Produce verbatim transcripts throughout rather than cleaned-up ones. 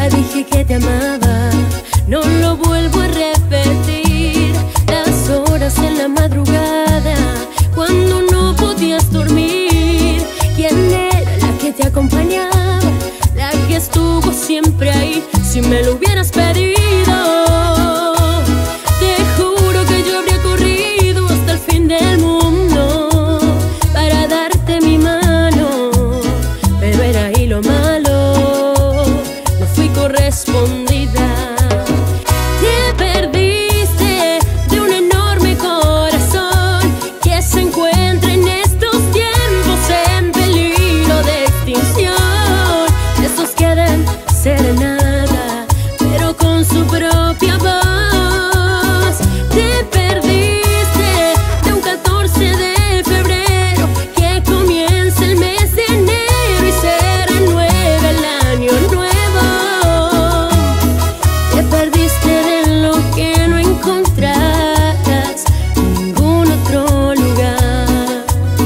día dije que te amaba, no lo vuelvo a repetir. Las horas en la madrugada, cuando no podías dormir. ¿Quién era la que te acompañaba? La que estuvo siempre ahí, si me lo hubieras pedido. Te juro que yo habría corrido hasta el fin del mundo para darte mi mano, pero era ahí lo malo, no fui correspondida. Te perdiste de un enorme corazón que se encuentra en estos tiempos en peligro de extinción. Esos quedan serenada, pero con su propia voz. Te perdiste de un catorce de febrero que comienza el mes de enero y se renueva el año nuevo. Te perdiste de lo que no encontrarás en ningún otro lugar.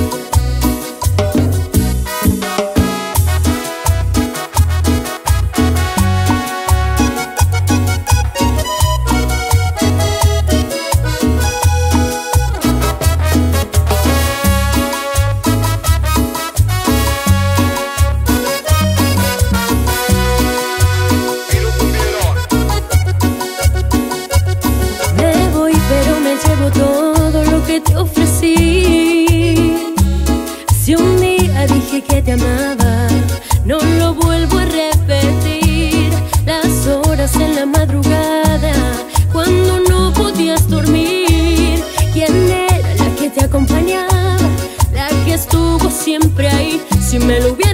Me voy, pero me llevo todo lo que te ofrecí. Si un día dije que te amaba, no lo vuelvo a repetir. Las horas en la madrugada, cuando no podías dormir. ¿Quién era la que te acompañaba? La que estuvo siempre ahí, si me lo hubiera